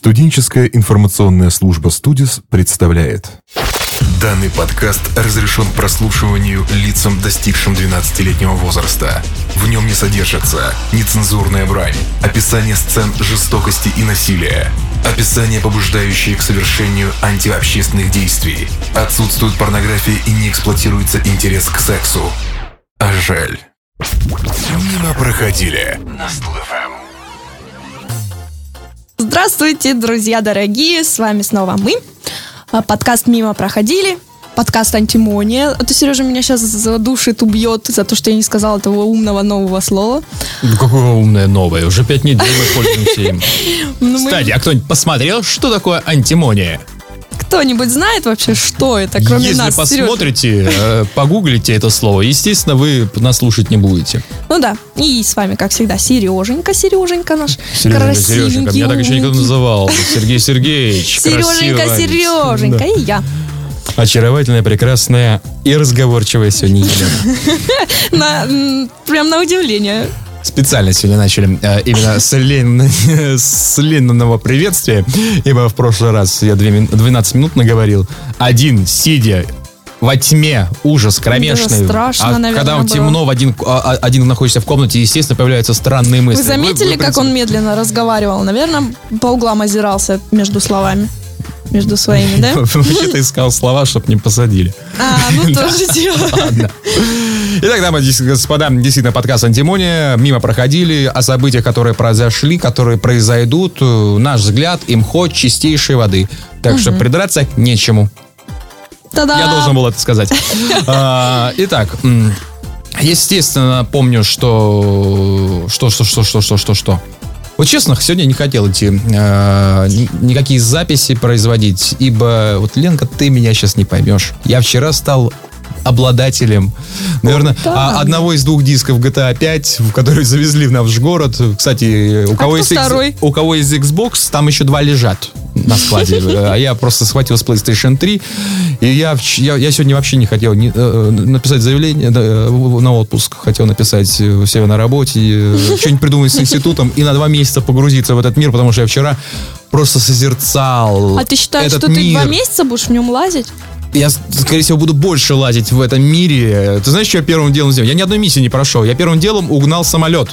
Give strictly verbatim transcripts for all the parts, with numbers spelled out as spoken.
Студенческая информационная служба «Студис» представляет. Данный подкаст разрешен к прослушиванию лицам, достигшим двенадцатилетнего возраста. В нем не содержится нецензурная брань, описание сцен жестокости и насилия, описание, побуждающие к совершению антиобщественных действий. Отсутствует порнография и не эксплуатируется интерес к сексу. А жаль. Мимо проходили на СтудФМ. Здравствуйте, друзья дорогие, с вами снова мы. Подкаст «Мимо проходили», подкаст «Антимония». А то Сережа меня сейчас задушит, убьет за то, что я не сказала этого умного нового слова. Ну, какое умное новое? Уже пять недель мы пользуемся им. Кстати, а кто-нибудь посмотрел, что такое антимония? Кто-нибудь знает вообще, что это, кроме Если нас, посмотрите, э, погуглите это слово, естественно, вы нас слушать не будете. Ну да, и с вами, как всегда, Сереженька, Сереженька наш Сереженька, Сереженька, меня так еще никто не называл. Сергей Сергеевич, Сереженька, красивый. Сереженька, да. И я. Очаровательная, прекрасная и разговорчивая сегодня Елена. Прям на удивление. Специально сегодня начали э, именно с, лен... с ленного приветствия, ибо в прошлый раз я двенадцать минут наговорил. Один, сидя во тьме, ужас кромешный. Да, страшно, а наверное, когда было. темно, в один, а, один находишься в комнате, естественно, появляются странные мысли. Вы заметили, вы, вы, как он медленно разговаривал? Наверное, по углам озирался между словами. Между своими, да? Вообще-то искал слова, чтобы не посадили. А, ну тоже дело. Ладно. Итак, дамы и господа, действительно, подкаст «Антимония». Мимо проходили о событиях, которые произошли, которые произойдут. Наш взгляд, имхо чистейшей воды. Так что придраться нечему. Та-да! Я должен был это сказать. Итак, естественно, помню, что... Что, что, что, что, что, что, что... Вот честно, сегодня не хотел идти э, никакие записи производить, ибо вот, Ленка, ты меня сейчас не поймешь. Я вчера стал обладателем, наверное, да. одного из двух дисков джи ти эй пять, в который завезли в наш город. Кстати, у, а кого есть X, у кого есть Xbox, там еще два лежат на складе. А я просто схватил с PlayStation три. И я, я, я сегодня вообще не хотел не, э, написать заявление э, на отпуск. Хотел написать у себя на работе, э, что-нибудь придумать с институтом и на два месяца погрузиться в этот мир, потому что я вчера просто созерцал. А ты считаешь, этот что мир. Ты два месяца будешь в нем лазить? Я, скорее всего, буду больше лазить в этом мире. Ты знаешь, что я первым делом сделал? Я ни одной миссии не прошел. Я первым делом угнал самолет.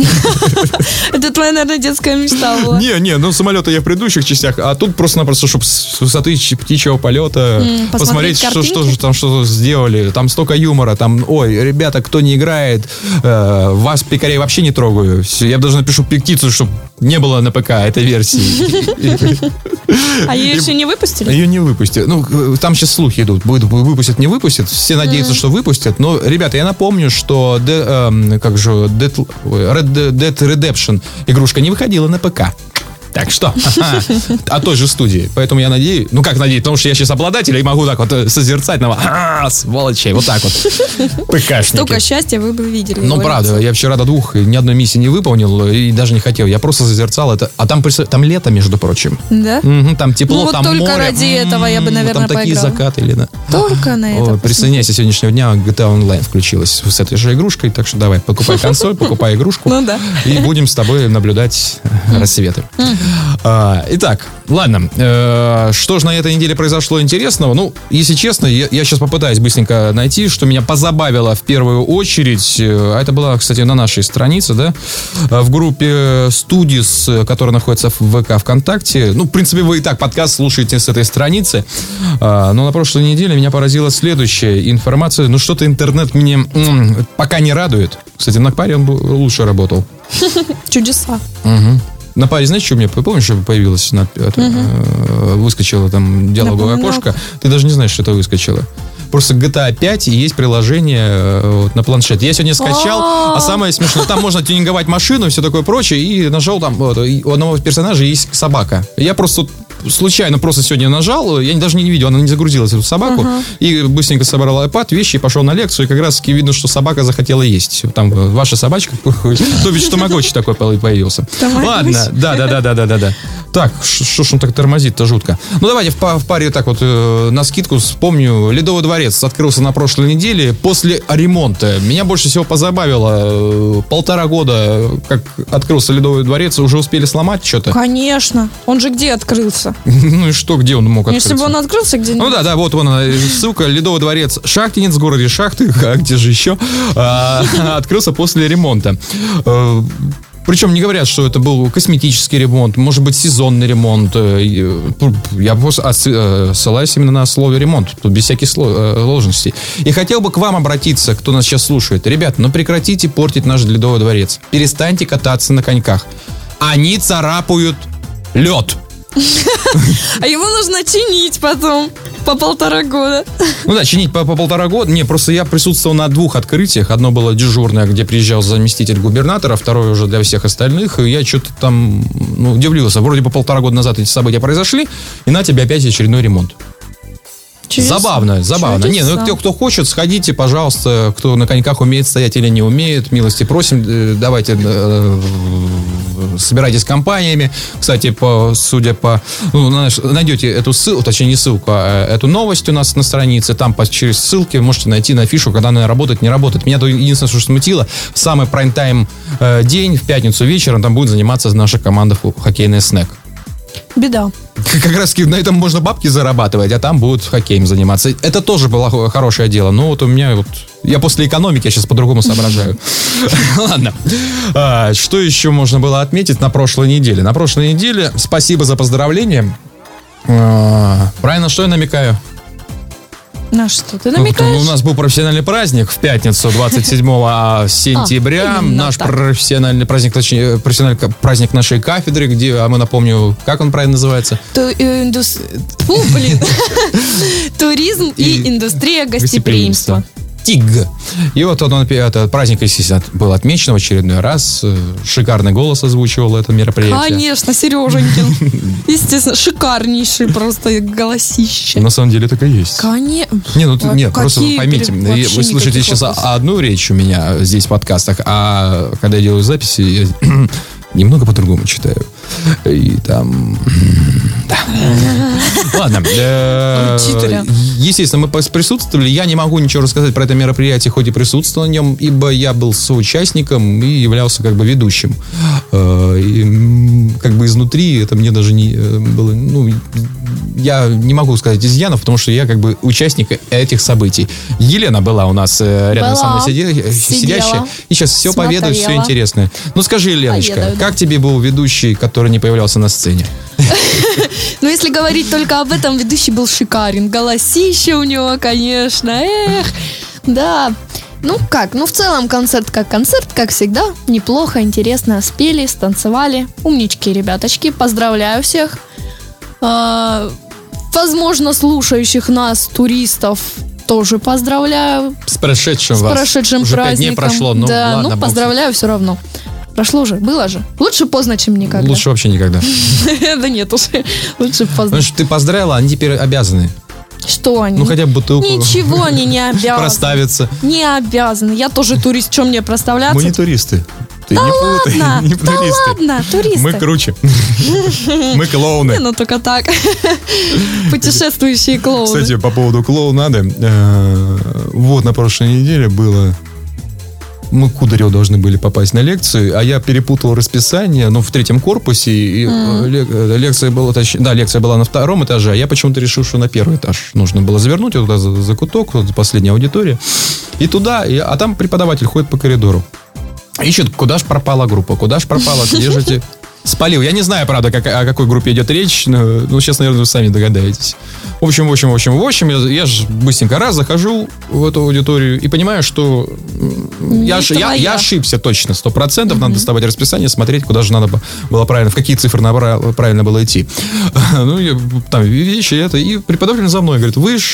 Это твоя, наверное, детская мечта была. Не, не, ну самолеты я в предыдущих частях, а тут просто-напросто, чтобы с высоты птичьего полета mm, посмотреть, что, что же там что сделали. Там столько юмора, там, ой, ребята, кто не играет, э, вас, пикарей, вообще не трогаю. Я даже напишу петицию, чтобы не было на ПК этой версии. А ее еще не выпустили? Ее не выпустили. Ну, там сейчас слухи идут. Выпустят, не выпустят. Все надеются, что выпустят. Но, ребята, я напомню, что как же Red Dead Redemption игрушка не выходила на ПК. Так что, от той же студии. Поэтому я надеюсь, ну как надеюсь, потому что я сейчас обладатель и могу так вот созерцать на вас, сволочей, вот так вот. ПКшники. Столько счастья вы бы видели. Ну правда, я вчера до двух ни одной миссии не выполнил и даже не хотел. Я просто созерцал это. А там, там лето, между прочим. Да? Угу, там тепло, ну, там вот только море. ради этого я бы, наверное, там такие поиграла. закаты, Лена. Только на это. О, присоединяйся, с сегодняшнего дня джи ти эй Online включилась с этой же игрушкой. Так что давай, покупай консоль, покупай игрушку. Ну да. И будем с тобой наблюдать рассветы. Итак, ладно, э, что же на этой неделе произошло интересного? Ну, если честно, я, я сейчас попытаюсь быстренько найти, что меня позабавило в первую очередь. А это было, кстати, на нашей странице, да, в группе Студис, которая находится в ВК ВКонтакте. Ну, в принципе, вы и так подкаст слушаете с этой страницы. А, но на прошлой неделе меня поразила следующая информация. Ну, что-то интернет мне м, пока не радует. Кстати, на паре он лучше работал. Чудеса. Угу. На паре, знаешь, что у меня, помнишь, что появилось? На, это, угу. э, выскочило там диалоговое окошко. Ты даже не знаешь, что это выскочило. Просто джи ти эй пять и есть приложение э, вот, на планшете. Я сегодня скачал, а самое смешное, там можно тюнинговать машину и все такое прочее. И нажал там, вот, у одного персонажа есть собака. Я просто случайно просто сегодня нажал, я даже не видел, она не загрузилась в собаку. Uh-huh. И быстренько собрал iPad, вещи и пошел на лекцию. И как раз таки видно, что собака захотела есть. Там ваша собачка, то ведь что Тамагочи такой появился. Ладно, да, да, да, да, да, да. Так, что ж он так тормозит-то жутко. Ну, давайте в, в паре так вот э, на скидку вспомню. Ледовый дворец открылся на прошлой неделе после ремонта. Меня больше всего позабавило. Э, полтора года, как открылся Ледовый дворец, уже успели сломать что-то? Конечно. Он же где открылся? Ну и что, где он мог открыться? Если бы он открылся где-нибудь. Ну да, да, вот вон ссылка. Ледовый дворец Шахтинец в городе Шахты, а где же еще? Открылся после ремонта. Причем не говорят, что это был косметический ремонт, может быть, сезонный ремонт. Я просто ссылаюсь именно на слово ремонт, тут без всяких сложностей. И хотел бы к вам обратиться, кто нас сейчас слушает. Ребята, ну прекратите портить наш Ледовый дворец. Перестаньте кататься на коньках. Они царапают лед. А его нужно чинить потом по полтора года. Ну да, чинить по, по полтора года. Не, просто я присутствовал на двух открытиях. Одно было дежурное, где приезжал заместитель губернатора, второе уже для всех остальных. И я что-то там, ну, удивился. Вроде бы полтора года назад эти события произошли, и на тебе опять очередной ремонт. Чудеса. Забавно, забавно. Чудеса. Не, ну кто, кто хочет, сходите, пожалуйста. Кто на коньках умеет стоять или не умеет, милости просим. Давайте э, собирайтесь компаниями. Кстати, по, судя по... Ну, найдете эту ссылку, точнее не ссылку, а эту новость у нас на странице. Там по, через ссылки можете найти на афишу, когда она работает, не работает. Меня то единственное, что смутило, в самый прайм-тайм э, день, в пятницу вечером, там будет заниматься наша команда хоккейный снэк. Беда. Как раз на этом можно бабки зарабатывать, а там будут хоккеем заниматься. Это тоже было хорошее дело. Но вот у меня вот... Я после экономики, я сейчас по-другому соображаю. Ладно. Что еще можно было отметить на прошлой неделе? На прошлой неделе спасибо за поздравления. Правильно, что я намекаю? На что ты намекаешь? Ну, у нас был профессиональный праздник в пятницу, двадцать седьмого сентября. А, Наш так. профессиональный праздник, точнее, профессиональный праздник нашей кафедры, где, а мы напомню, как он правильно называется? Ту, индус... Фу, блин. Туризм и индустрия гостеприимства. ТИГ. И вот он, этот праздник, естественно, был отмечен в очередной раз. Шикарный голос озвучивал это мероприятие. Конечно, Сереженькин. Естественно, шикарнейший просто голосище. На самом деле так и есть. Конечно. Не, ну, нет, просто поймите, вы слышите сейчас вопросов. Одну речь у меня здесь в подкастах, а когда я делаю записи, я немного по-другому читаю. И там... Да. Ладно. Естественно, мы присутствовали. Я не могу ничего рассказать про это мероприятие, хоть и присутствовал на нем, ибо я был соучастником и являлся как бы ведущим. И как бы изнутри это мне даже не было... Ну, я не могу сказать изъянов, потому что я как бы участник этих событий. Елена была у нас рядом была. со мной сидя, сидящая. И сейчас все Смотрела. поведает, все интересное. Ну скажи, Леночка, Поведаю, как да. тебе был ведущий, который не появлялся на сцене? Ну, если говорить только об этом, ведущий был шикарен. Голосище у него, конечно. Эх, да. Ну, как? Ну, в целом, концерт как концерт, как всегда. Неплохо, интересно. Спели, станцевали. Умнички, ребяточки. Поздравляю всех. А, возможно, слушающих нас, туристов, тоже поздравляю. С прошедшим С вас. прошедшим Уже праздником. пять дней прошло, ну, да, ладно, ну, поздравляю все равно. Прошло же, было же. Лучше поздно, чем никогда. Лучше вообще никогда. Да нет уж, лучше поздно. Потому что ты поздравила, они теперь обязаны. Что они? Ну, хотя бы бутылку. Ничего они не обязаны. Проставиться. Не обязаны. Я тоже турист, чем мне проставляться? Мы не туристы. Ты да не путай, ладно, не да туристы. ладно, туристы. Мы круче. Мы клоуны. Не, ну только так. Путешествующие клоуны. Кстати, по поводу клоунады. Вот на прошлой неделе было... Мы Кударева должны были попасть на лекцию, а я перепутал расписание, ну, в третьем корпусе, и mm. лекция была, точнее, да, лекция была на втором этаже, а я почему-то решил, что на первый этаж нужно было завернуть, вот туда за, за куток, вот последняя аудитория, и туда, и, а там преподаватель ходит по коридору. Ищет, куда ж пропала группа, куда ж пропала, где же эти... Спалил. Я не знаю, правда, как, о какой группе идет речь, но ну, сейчас, наверное, вы сами догадаетесь. В общем, в общем, в общем, в общем, я, я же быстренько раз захожу в эту аудиторию и понимаю, что я, я, я ошибся точно, сто процентов. Mm-hmm. Надо доставать расписание, смотреть, куда же надо было правильно, в какие цифры правильно было идти. Ну, я, там вещи это, и преподаватель за мной говорит, вы ж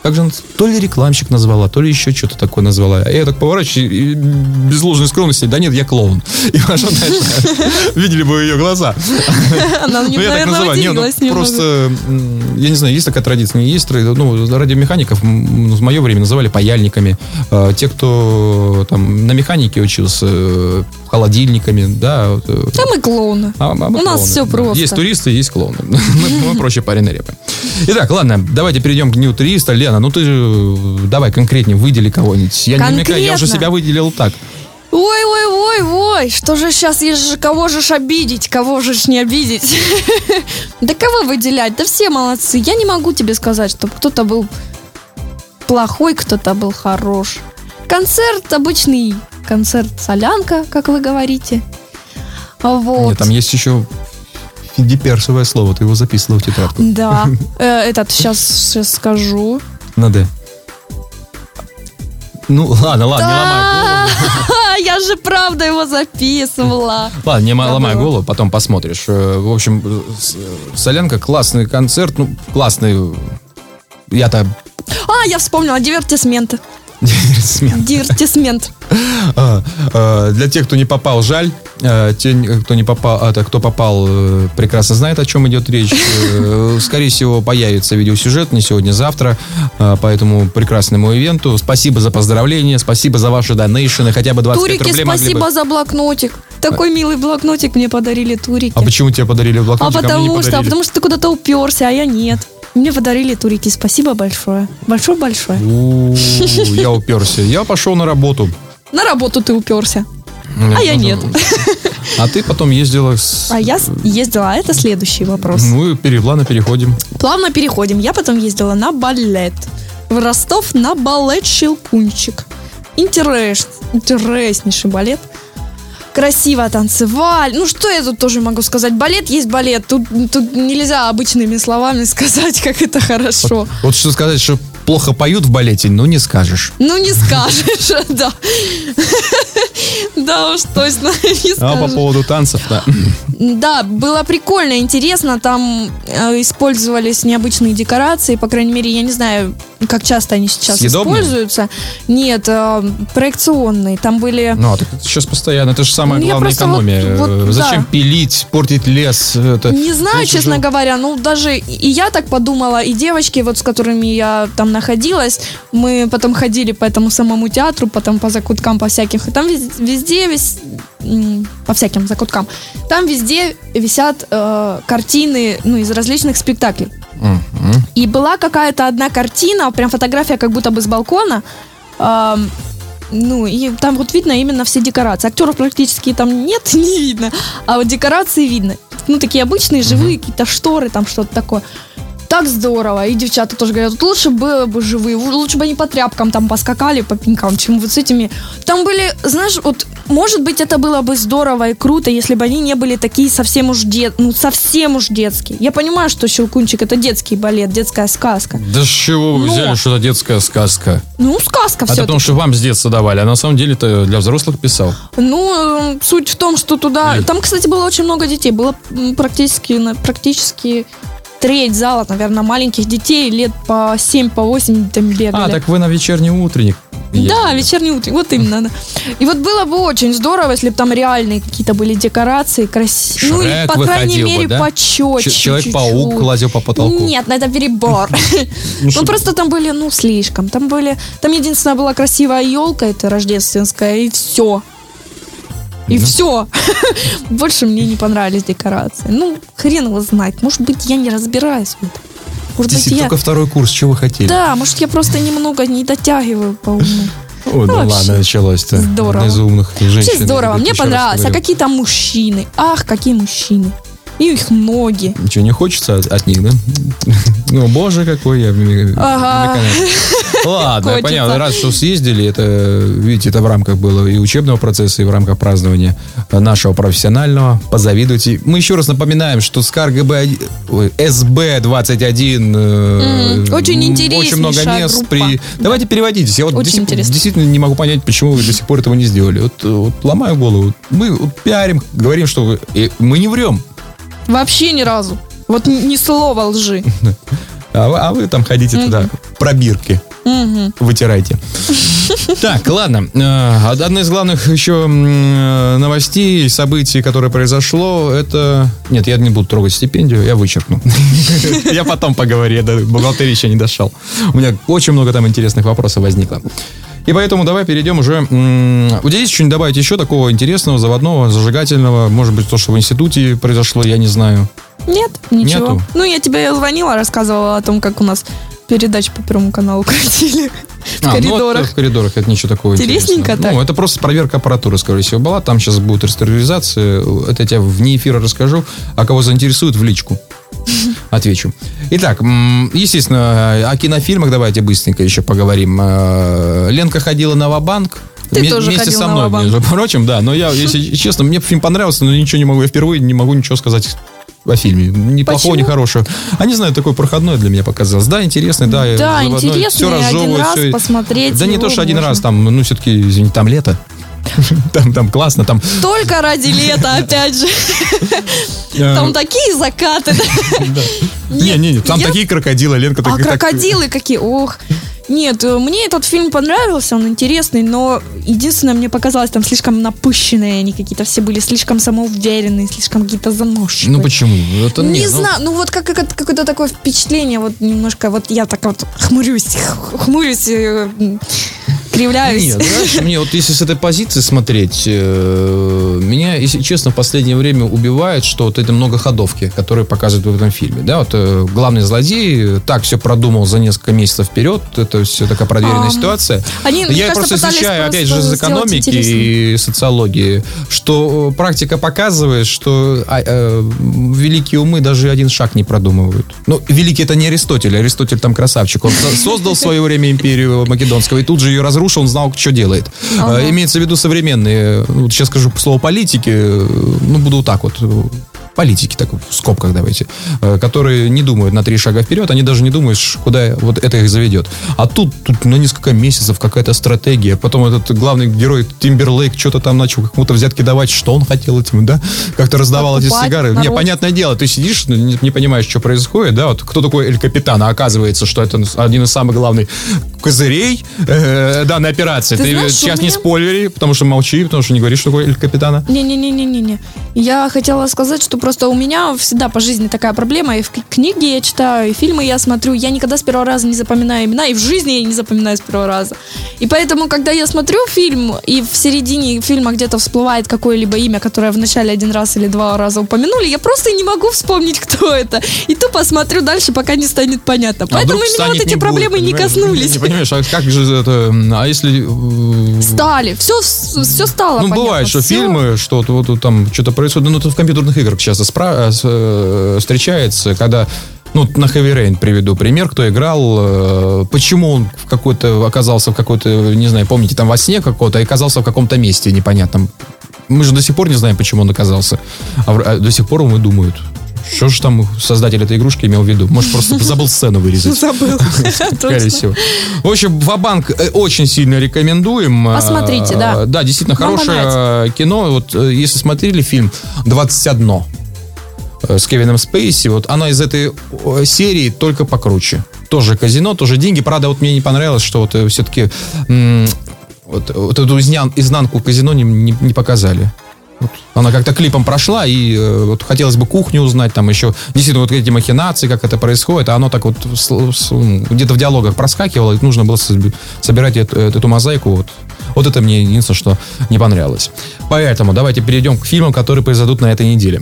как же она, то ли рекламщик назвала, то ли еще что-то такое назвала. Я так поворачиваюсь, и без ложной скромности, да нет, я клоун. И пошел дальше. Видели бы ее глаза. Она, наверное, удивилась немного. Просто, я не знаю, есть такая традиция, не есть. Ну, радиомехаников в мое время называли паяльниками. Те, кто там на механике учился, холодильниками, да. Да мы клоуны. А, а мы У клоуны. Нас все просто. Есть туристы, есть клоуны. Мы, мы проще пареной репы. Итак, ладно, давайте перейдем к дню туриста. Лена, ну ты давай конкретнее выдели кого-нибудь. Я, Конкретно? Не, я уже себя выделил так. Ой-ой-ой-ой, что же сейчас, же, кого же ж обидеть, кого же ж не обидеть? Да кого выделять? Да все молодцы. Я не могу тебе сказать, чтобы кто-то был плохой, кто-то был хорош. Концерт обычный, концерт солянка, как вы говорите. Вот. Нет, там есть еще фидиперсовое слово, ты его записывала в тетрадку. Да, этот сейчас, сейчас скажу. На «Д». Ну, ладно, ладно, не ломай голову. Я же правда его записывала. Ладно, не ломай голову, потом посмотришь. В общем, солянка, классный концерт, ну, классный. Я-то... А, я вспомнила, дивертисмент. Дивертисмент. Дивертисмент. А, а, для тех, кто не попал, жаль. А, те, кто не попал, а, кто попал, прекрасно знает, о чем идет речь. Скорее всего, появится видеосюжет не сегодня, завтра. А, по этому прекрасному ивенту. Спасибо за поздравления, спасибо за ваши донейшены. Хотя бы двадцать пять турики, рублей спасибо бы... за блокнотик. Такой милый блокнотик мне подарили турики. А почему тебе подарили блокнотик? А потому а что, потому что ты куда-то уперся, а я нет. Мне подарили турики. Спасибо большое. Большое-большое. У-у-у, я уперся. Я пошел на работу. На работу ты уперся. А я нет. А ты потом ездила с... А я ездила, а это следующий вопрос. Ну, плавно переходим. Плавно переходим. Я потом ездила на балет. В Ростов на балет «Щелкунчик». Интерес, интереснейший балет. Красиво танцевали. Ну, что я тут тоже могу сказать? Балет есть балет. Тут, тут нельзя обычными словами сказать, как это хорошо. Вот, вот что сказать, что плохо поют в балете, ну, не скажешь. Ну, не скажешь, да. Да уж, точно, не скажешь. А по поводу танцев, да. Да, было прикольно, интересно. Там э, использовались необычные декорации. По крайней мере, я не знаю, как часто они сейчас Съедобные? Используются. Нет, э, проекционные. Там были... Ну, а так это сейчас постоянно. Это же самая ну, главная экономия. Вот, вот, Зачем да. пилить, портить лес? Это... Не знаю, это честно же... говоря. Ну, даже и я так подумала, и девочки, вот с которыми я там находилась, мы потом ходили по этому самому театру, потом по закуткам, по всяких. И там везде, весь, по всяким закуткам, там везде висят э, картины, ну, из различных спектаклей. Uh-huh. И была какая-то одна картина, прям фотография как будто бы с балкона. Э, ну, и там вот видно именно все декорации. Актеров практически там нет, не видно, а вот декорации видно. Ну, такие обычные, живые, uh-huh. какие-то шторы, там что-то такое. Так здорово. И девчата тоже говорят, лучше было бы живые, лучше бы они по тряпкам там поскакали, по пенькам, чем вот с этими. Там были, знаешь, вот, может быть, это было бы здорово и круто, если бы они не были такие совсем уж дет, ну, совсем уж детские. Я понимаю, что «Щелкунчик» — это детский балет, детская сказка. Да с чего вы взяли, Но... что это детская сказка? Ну, сказка все-таки. Это потому, что вам с детства давали, а на самом деле это для взрослых писал. Ну, суть в том, что туда... И... Там, кстати, было очень много детей. Было практически... практически... Треть зала, наверное, маленьких детей, лет по семь, по восемь там бегали. А, так вы на вечерний утренник ездили. Да, вечерний утренник, вот именно. Да. И вот было бы очень здорово, если бы там реальные какие-то были декорации, красивые. Ну, или, по крайней мере, да? почетче. Человек-паук лазил по потолку. Нет, ну это перебор. Ну, просто там были, ну, слишком. Там были, там единственная была красивая елка, это рождественская, и все. И да. все. Больше мне не понравились декорации. Ну, хрен его знает. Может быть, я не разбираюсь в этом. Может Здесь быть, я... только второй курс, чего вы хотели? Да, может, я просто немного не дотягиваю по уму. Ой, ну, ну ладно, началось-то. Здорово. Из умных женщин. Вообще здорово, мне понравилось. А какие там мужчины? Ах, какие мужчины. И их ноги. Ничего не хочется от, от них, да? Ну, боже, какой я. Ага. Ладно, я понятно. Рад, что съездили. Это, видите, это в рамках было и учебного процесса, и в рамках празднования нашего профессионального. Позавидуйте. Мы еще раз напоминаем, что СКАР ГБ эс бэ двадцать один mm, очень интереснейшая очень много мест. Группа. При... Давайте переводитесь. Я вот очень до сих, действительно не могу понять, почему вы до сих пор этого не сделали. Вот, вот ломаю голову. Мы вот пиарим, говорим, что вы... мы не врем. Вообще ни разу. Вот ни слова лжи. А вы, а вы там ходите туда, пробирки вытирайте. Так, ладно. Одна из главных еще новостей, событий, которое произошло, это... Нет, я не буду трогать стипендию, я вычеркну. Я потом поговорю, я до бухгалтерии еще не дошел. У меня очень много там интересных вопросов возникло. И поэтому давай перейдем уже... У тебя есть что-нибудь добавить еще такого интересного, заводного, зажигательного? Может быть, то, что в институте произошло, я не знаю. Нет, ничего. Нету? Ну, я тебе звонила, рассказывала о том, как у нас передачи по Первому каналу крутили в а, коридорах. Ну, вот в коридорах это ничего такого Интересненько интересного. так. Ну, это просто проверка аппаратуры, скорее всего, была. Там сейчас будет ресторализация. Это я тебе вне эфира расскажу. А кого заинтересует, в личку отвечу. Итак, естественно, о кинофильмах давайте быстренько еще поговорим. Ленка ходила на ва-банк. Ты М- тоже вместе ходил со на мной, ва-банк. между прочим, да. Но я, если честно, мне фильм понравился, но ничего не могу. Я впервые не могу ничего сказать о фильме. Ни плохого, ни хорошего. А не знаю, такой проходной для меня показалось. Да, интересный, да. Да, заводной, интересный, все один разжевывает, раз все. посмотреть Да не его то, что один можно. раз, там, ну, все-таки, извини, там лето. Там, там классно, там... Только ради лета, опять же. Там такие закаты. Не-не-не, там Я- такие крокодилы, Ленка. А так- так- крокодилы какие, ох. Нет, э, мне этот фильм понравился, он интересный, но единственное, мне показалось, там слишком напыщенные они какие-то все были, слишком самоуверенные, слишком какие-то заносчивые. Ну почему? Это Не нет, ну, знаю, ну вот как, как- какое-то такое впечатление, вот немножко, вот я так вот хмурюсь, х- хмурюсь, э, м, кривляюсь. Нет, знаешь, мне вот если с этой позиции смотреть, э, меня, если честно, в последнее время убивает, что вот эти многоходовки, которые показывают в этом фильме. Да, вот э, главный злодей так все продумал за несколько месяцев вперед, это все такая проверенная А, ситуация. они, мне Я кажется, просто пытались изучаю, опять же, просто из сделать экономики интереснее. и социологии, что э, практика показывает, что а, э, великие умы даже один шаг не продумывают. Ну, великий это не Аристотель, Аристотель там красавчик. Он со- создал в свое время империю македонского и тут же ее разрушил, он знал, что делает. Ага. Э, Имеется в виду современные, ну, вот сейчас скажу слово политики, э, ну, буду вот так вот, э, политики, так в скобках давайте, э, которые не думают на три шага вперед, они даже не думают, ш- куда вот это их заведет. А тут, тут на несколько месяцев какая-то стратегия, потом этот главный герой Тимберлейк что-то там начал кому-то взятки давать, что он хотел этим, да, как-то раздавал эти Покупать сигары. Не, народ. понятное дело, ты сидишь, ну, не, не понимаешь, что происходит, да, вот кто такой Эль Капитан, а оказывается, что это один из самых главных козырей э, данной операции. Ты Ты, знаешь, сейчас у не меня- спойлери, потому что молчи, потому что не говоришь, что такое Эль Капитана. Не-не-не-не-не. Я хотела сказать, что просто у меня всегда по жизни такая проблема. И в к- книги я читаю, и фильмы я смотрю. Я никогда с первого раза не запоминаю имена, и в жизни я не запоминаю с первого раза. И поэтому, когда я смотрю фильм, и в середине фильма где-то всплывает какое-либо имя, которое в начале один раз или два раза упомянули, я просто не могу вспомнить, кто это. И тупо смотрю дальше, пока не станет понятно. А Поэтому вдруг именно станет, вот эти не будет, проблемы не понимаешь? коснулись. Не понимаешь, а как же это... А если... э, Стали. Все, все стало Ну, понятно. бывает, что Всё. фильмы, что вот, вот тут там что-то происходит. Ну, это в компьютерных играх часто спра- с- э, встречается, когда... Ну, на Heavy Rain приведу пример, кто играл, э, почему он в какой-то оказался в какой-то, не знаю, помните, там во сне какого-то, и оказался в каком-то месте непонятном. Мы же до сих пор не знаем, почему он оказался. А, в- а до сих пор умы думают, что же там создатель этой игрушки имел в виду. Может, просто забыл сцену вырезать. Забыл. Скорее Точно. всего. В общем, «Ва-банк» э, очень сильно рекомендуем. Посмотрите, Э, да. Да, действительно Вам хорошее кино. Вот э, если смотрели фильм «двадцать одно» э, с Кевином Спейси, вот она из этой э, серии только покруче. Тоже казино, тоже деньги. Правда, вот мне не понравилось, что вот э, все-таки м, вот, вот эту изня- изнанку казино не, не- не показали. Вот она как-то клипом прошла, и э, вот хотелось бы кухню узнать, там еще действительно вот эти махинации, как это происходит, а оно так вот с- с- где-то в диалогах проскакивало, и нужно было соб- собирать эту, эту мозаику. Вот. вот это мне единственное, что не понравилось. Поэтому давайте перейдем к фильмам, которые произойдут на этой неделе.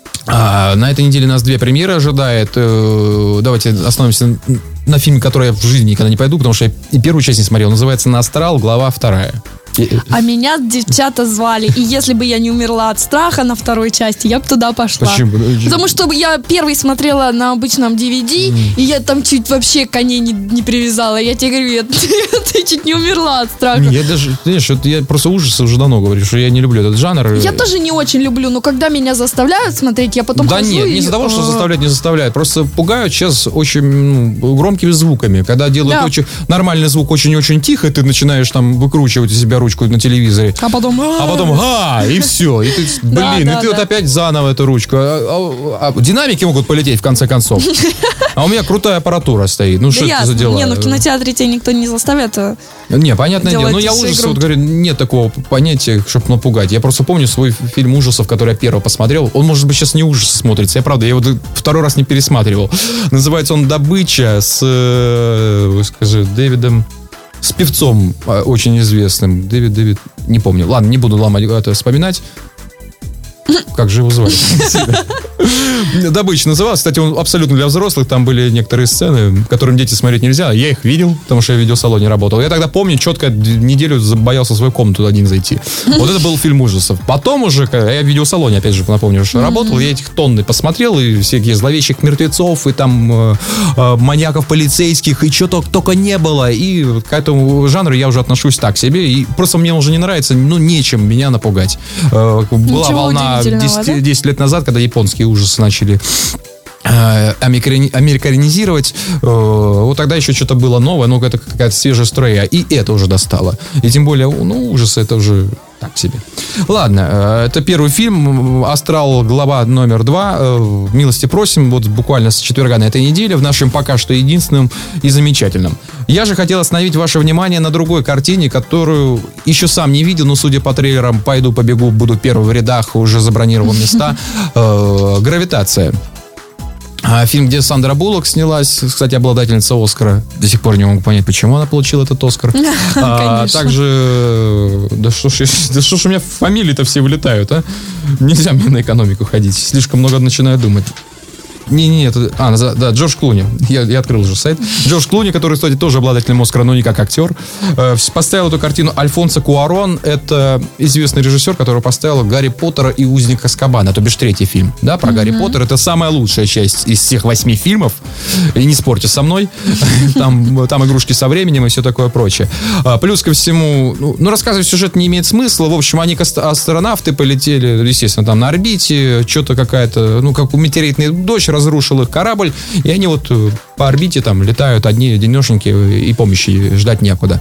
А, на этой неделе нас две премьеры ожидает. Э, Давайте остановимся на, на фильме, который я в жизни никогда не пойду, потому что я и первую часть не смотрел. Называется «На астрал», глава вторая. И- А меня девчата звали. И если бы я не умерла от страха на второй части, я бы туда пошла. Почему? Потому что я первый смотрела на обычном ди ви ди, и я там чуть вообще коней не, не привязала. Я тебе говорю, я- ты чуть не умерла от страха. Я даже, знаешь, вот я просто ужасы уже давно говорю, что я не люблю этот жанр. Я тоже не очень люблю, но когда меня заставляют смотреть, я потом Да хожу нет, и... не из-за того, что а, заставляют, не заставляют. Просто пугают сейчас очень ну, громкими звуками. Когда делают Да. очень нормальный звук очень-очень тихо, ты начинаешь там выкручивать из себя ручку на телевизоре. А потом... А потом, а, и все. И ты, блин, Да, и да, ты вот да. опять заново эту ручку. А, а- а динамики могут полететь в конце концов. А у меня крутая аппаратура стоит. Ну, Да что это ясно. за дела? Не, ну в кинотеатре тебя никто не заставит. а Не, понятное дело. делать Ну, я все ужасы, игру. вот говорю, нет такого понятия, чтобы напугать. Я просто помню свой фильм ужасов, который я первый посмотрел. Он, может быть, сейчас не ужасы смотрится. Я, правда, я его второй раз не пересматривал. Называется он «Добыча» с, э, скажи, Дэвидом... С певцом э, очень известным. Дэвид, Дэвид, не помню. Ладно, не буду ломать, это вспоминать. Как же его звали? «Добыча» называлась. Кстати, он абсолютно для взрослых. Там были некоторые сцены, которым дети смотреть нельзя. Я их видел, потому что я в видеосалоне работал. Я тогда помню, четко неделю боялся в свою комнату один зайти. Вот это был фильм ужасов. Потом уже, когда я в видеосалоне, опять же, напомню, что работал, я этих тонны посмотрел, и всякие зловещих мертвецов, и там э, э, маньяков полицейских, и что только не было. И к этому жанру я уже отношусь так себе. И просто мне уже не нравится, ну, нечем меня напугать. Э, была Ничего волна удивительного, десять, да? десять лет назад, когда японские ужасы начали э, американи- американизировать. Э, вот тогда еще что-то было новое, но это какая-то свежая струя. И это уже достало. И тем более, ну, ужасы это уже так себе. Ладно, э, это первый фильм. «Астрал», глава номер два. Э, милости просим. Вот буквально с четверга на этой неделе в нашем пока что единственном и замечательном. Я же хотел остановить ваше внимание на другой картине, которую еще сам не видел, но, судя по трейлерам, пойду, побегу, буду первый в рядах, уже забронировал места. Э, «Гравитация». А, Фильм, где Сандра Буллок снялась, кстати, обладательница Оскара. До сих пор не могу понять, почему она получила этот Оскар. А, Конечно. также, да что ж, я- да что ж у меня фамилии-то все вылетают, а? Нельзя мне на экономику ходить, слишком много начинаю думать. Не-не-не, это, а, за- да, Джордж Клуни. Я, я открыл уже сайт. Джордж Клуни, который, кстати, тоже обладателем Оскара, но не как актер, э, поставил эту картину Альфонсо Куарон. Это известный режиссер, который поставил «Гарри Поттера и узник Азкабана», то бишь третий фильм, да, про Гарри Поттера. Это самая лучшая часть из всех восьми фильмов. И не спорьте со мной. Там, там игрушки со временем и все такое прочее. А, плюс ко всему, ну, ну, рассказывать сюжет не имеет смысла. В общем, они, ас- астронавты, полетели, естественно, там на орбите. Что-то какая-то, ну, как у метеоритный дождь, разрушил их корабль, и они вот э, по орбите там летают одни одинешеньки, и помощи ждать некуда.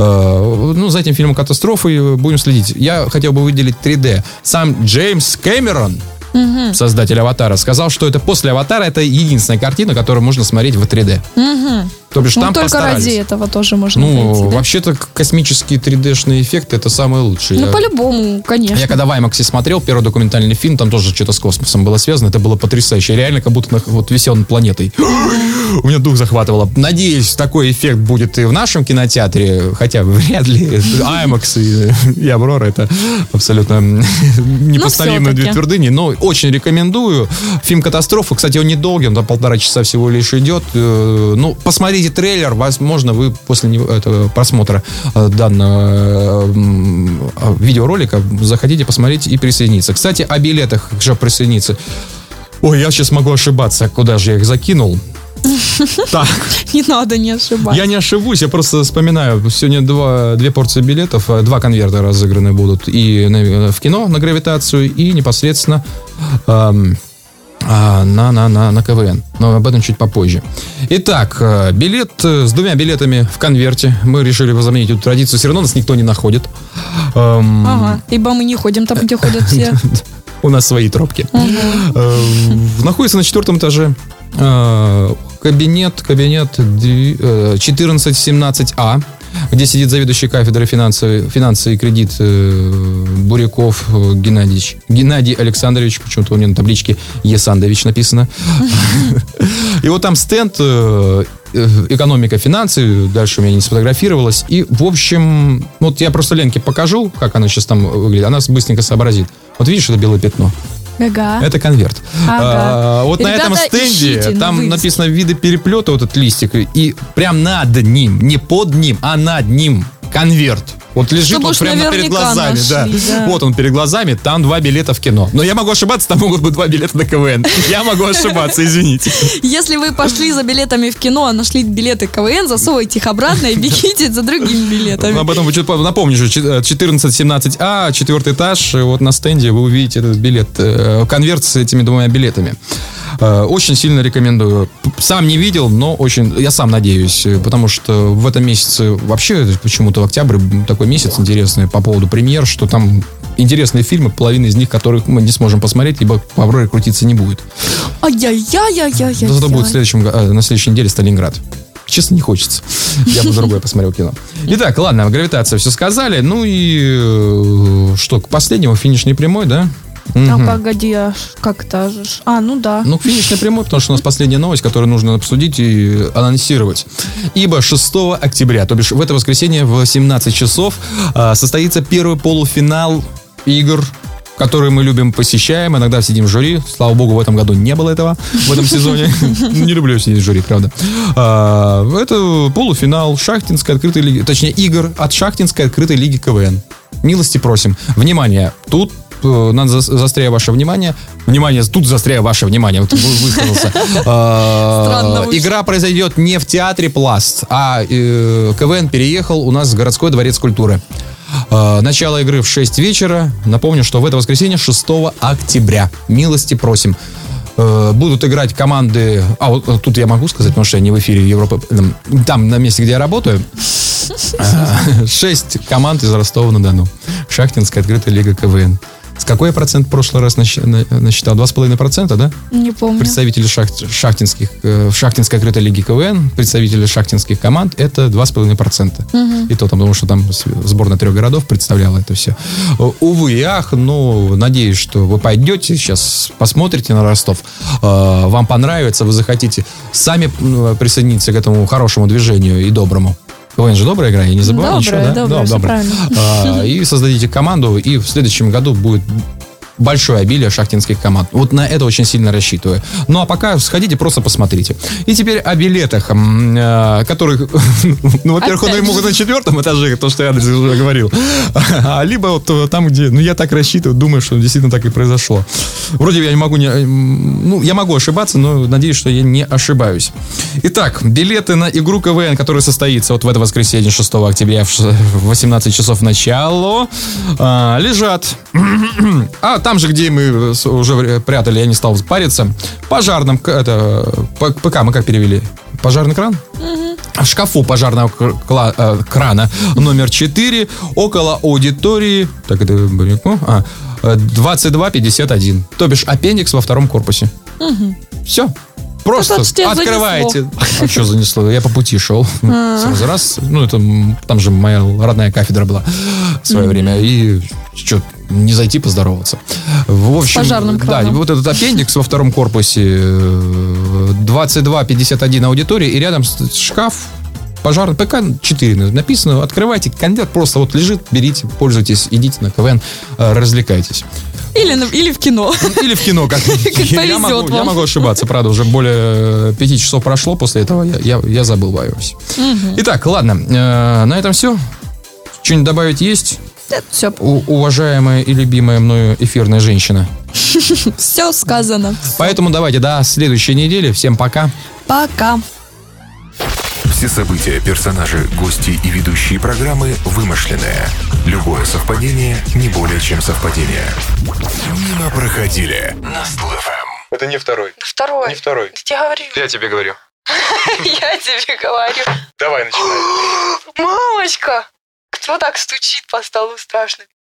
Э, ну, за этим фильмом «Катастрофы» будем следить. Я хотел бы выделить три дэ. Сам Джеймс Кэмерон, создатель «Аватара», сказал, что это после «Аватара» это единственная картина, которую можно смотреть в три дэ. То бишь Ну, там только постарались. ради этого тоже можно Ну, пойти, да? вообще-то космические три дэ-шные эффекты это самые лучшие. Ну, Я- по-любому, конечно. я когда в IMAX смотрел первый документальный фильм, там тоже что-то с космосом было связано, это было потрясающе. Я реально как будто на- вот висел над планетой. У меня дух захватывало. Надеюсь, такой эффект будет и в нашем кинотеатре, хотя вряд ли. IMAX и, и Аврора это абсолютно непоставимые две все-таки. твердыни, но очень рекомендую. Фильм «Катастрофа», кстати, он недолгий, он там полтора часа всего лишь идет. Э, Ну, посмотрите трейлер, возможно, вы после него, этого просмотра э, данного м, э, видеоролика захотите посмотреть и присоединиться. Кстати, о билетах, же присоединиться. Ой, я сейчас могу ошибаться, куда же я их закинул. Так, Не надо не ошибаться. я не ошибусь, я просто вспоминаю. Сегодня два, две порции билетов, э, два конверта разыграны будут и на- в кино на «Гравитацию», и непосредственно эм, а, на, на, на, на КВН. Но об этом чуть попозже. Итак, э, билет э, с двумя билетами в конверте. Мы решили возобновить эту традицию. Все равно нас никто не находит. Эм, Ага, ибо мы не ходим там, где ходят все. У нас свои тропки. Э, Находится на четвертом этаже. Э, Кабинет, кабинет дви- э, четырнадцать семнадцать А, где сидит заведующий кафедрой финансы, финансы и кредит э, Буряков э, Геннадьевич. Геннадий Александрович, почему-то у него на табличке Есандович написано. И вот там стенд э, э, экономика, финансы, дальше у меня не сфотографировалось. И, в общем, вот я просто Ленке покажу, как она сейчас там выглядит. Она быстренько сообразит. Вот видишь, это белое пятно? Ага. Это конверт. Ага. А, вот Ребята, на этом стенде ищите, ну, там вывеску. написано виды переплета, вот этот листик, и прям над ним, не под ним, а над ним конверт. Вот лежит Чтобы вот уж прямо перед наверняка глазами. Да. нашли, да. Вот он перед глазами, там два билета в кино. Но я могу ошибаться, там могут быть два билета на КВН. Я могу ошибаться, извините. Если вы пошли за билетами в кино, а нашли билеты КВН, засовывайте их обратно и бегите за другими билетами. Об этом чуть позже. Напомню, что четырнадцать семнадцать А, четвертый этаж, вот на стенде вы увидите этот билет, э, конверт с этими двумя билетами. Очень сильно рекомендую. Сам не видел, но очень, я сам надеюсь, потому что в этом месяце вообще почему-то октябрь такой месяц интересный по поводу премьер, что там интересные фильмы, половина из них, которых мы не сможем посмотреть, ибо по Авроре крутиться не будет. Ай-яй-яй-яй-яй-яй. Зато будет в следующем, на следующей неделе Сталинград. Честно, не хочется. Я бы другое посмотрел кино. Итак, ладно, гравитация все сказали. Ну и что, к последнему, финишной прямой, да? А Угу. погоди, а как-то... А, ну да. Ну, к финишной прямой, потому что у нас последняя новость, которую нужно обсудить и анонсировать. Ибо шестого октября, то бишь в это воскресенье в семнадцать часов, состоится первый полуфинал игр, которые мы любим, посещаем. Иногда сидим в жюри. Слава богу, в этом году не было этого, в этом сезоне. Не люблю сидеть в жюри, правда. Это полуфинал Шахтинской открытой лиги, точнее, игр от Шахтинской открытой лиги КВН. Милости просим. Внимание, тут надо заостряю ваше внимание. Внимание, тут заостряю ваше внимание. Вот высказался. Игра произойдет не в театре Пласт, а КВН переехал у нас в городской дворец культуры. Начало игры в шесть вечера. Напомню, что в это воскресенье шестого октября. Милости просим. Будут играть команды... А, вот тут я могу сказать, потому что я не в эфире Европы. Там, на месте, где я работаю. Шесть команд из Ростова-на-Дону. Шахтинская открытая лига КВН. С какой я процент в прошлый раз насчитал? два с половиной процента, да? Не помню. Представители шахт, шахтинских, Шахтинской открытой лиги КВН, представители шахтинских команд, это два с половиной процента. Угу. И то там, потому что там сборная трех городов представляла это все. Увы и ах, но надеюсь, что вы пойдете сейчас, посмотрите на Ростов, вам понравится, вы захотите сами присоединиться к этому хорошему движению и доброму. КВН же добрая игра, я не забываю ничего, да? Добрая, да, добрая. А, и создадите команду, и в следующем году будет большое обилие шахтинских команд. Вот на это очень сильно рассчитываю. Ну, а пока сходите, просто посмотрите. И теперь о билетах, которых, ну, во-первых, они могут на четвертом этаже, то, что я уже говорил. Либо вот там, где, ну, я так рассчитываю, думаю, что действительно так и произошло. Вроде я не могу, не, ну, я могу ошибаться, но надеюсь, что я не ошибаюсь. Итак, билеты на игру КВН, которая состоится вот в это воскресенье, шестого октября в восемнадцать часов начало, лежат. А там же, где мы уже прятали, я не стал париться. Пожарном, это, ПК мы как перевели? Пожарный кран? Угу. В шкафу пожарного кла, э, крана номер четыре, около аудитории, так это, а, двадцать два пятьдесят один. То бишь аппендикс во втором корпусе. Угу. Все. Просто открываете. А что занесло? Я по пути шел. Сразу раз. Ну, это там же моя родная кафедра была в свое время. И что, не зайти поздороваться. В общем, пожарным краном. Да, вот этот аппендикс во втором корпусе, двадцать два пятьдесят один аудитория, и рядом шкаф. Пожарный ПК четыре написано. Открывайте, конверт просто вот лежит, берите, пользуйтесь, идите на КВН, развлекайтесь. Или, или в кино. Или в кино, как, как я, я, могу, я могу ошибаться, правда, уже более пяти часов прошло после этого, я, я, я забыл, боюсь. Угу. Итак, ладно, э, на этом все. Что-нибудь добавить есть? Это все. У, уважаемая и любимая мною эфирная женщина. Все сказано. Поэтому давайте до следующей недели. Всем пока. Пока. Все события, персонажи, гости и ведущие программы вымышленные. Любое совпадение не более чем совпадение. Мимо проходили на СЛ-ФМ. Это не второй. Второй. Не второй. Я тебе говорю. Я тебе говорю. Я тебе говорю. Давай, начинай. Мамочка! Кто так стучит по столу страшно?